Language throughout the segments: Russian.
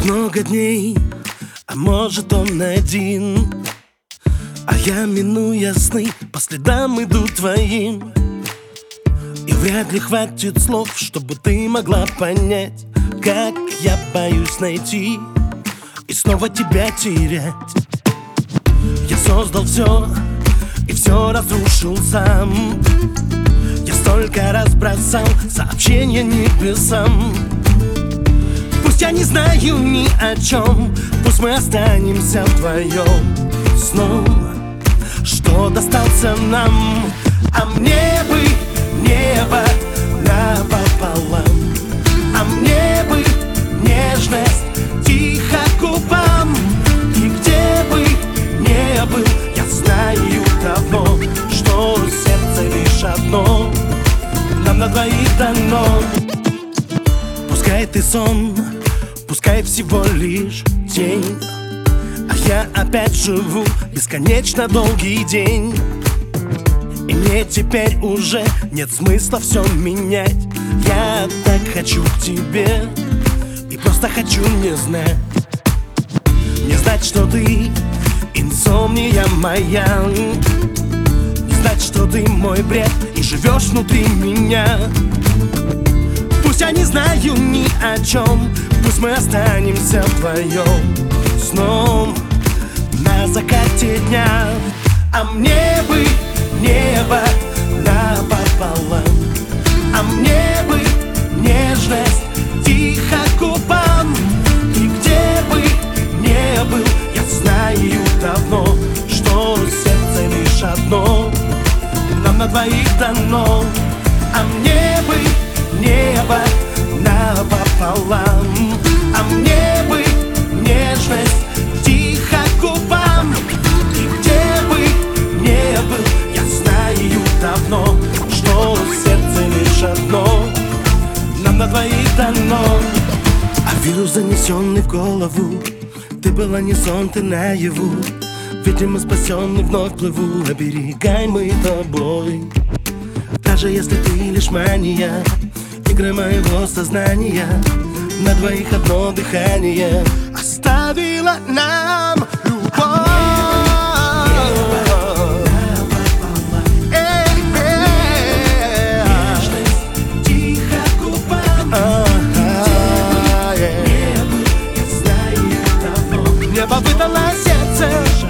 много дней, а может он один. А я, минуя сны, по следам иду твоим. И вряд ли хватит слов, чтобы ты могла понять, как я боюсь найти и снова тебя терять. Я создал все и все разрушил сам. Я столько раз бросал сообщения небесам. Пусть я не знаю ни о чем, пусть мы останемся вдвоем сном, что достался нам. А мне бы небо напополам, а мне бы нежность тихо губам. И где бы не был, я знаю давно, что сердце лишь одно нам на двоих дано. Пускай ты сон, пускай всего лишь день, а я опять живу бесконечно долгий день. И мне теперь уже нет смысла все менять. Я так хочу к тебе и просто хочу не знать. Не знать, что ты инсомния моя, не знать, что ты мой бред и живешь внутри меня. Пусть я не знаю ни о чем, пусть мы останемся вдвоем сном на закате дня. А мне бы небо напополам, а мне бы нежность тихо губам. И где бы не был, я знаю давно, что сердце лишь одно нам на двоих дано. А мне бы небо напополам, а мне бы нежность тихо губам. И где бы не был, я знаю давно, что сердце лишь одно нам на двоих дано. А вирус, занесенный в голову, ты была не сон, ты наяву. Видимо, спасенный вновь плыву, оберегаемый тобой. Даже если ты лишь мания, игры моего сознания, на двоих одно дыхание оставила нам любовь. Небо выдало сердце,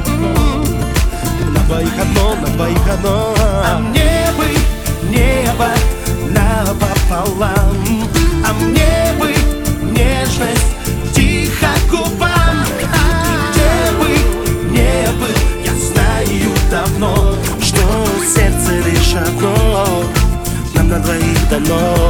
на двоих одно, на двоих одно. А мне бы небо напополам, а мне бы нежность тихо губам. И где бы не был, я знаю давно, что сердце лишь одно нам на двоих дано.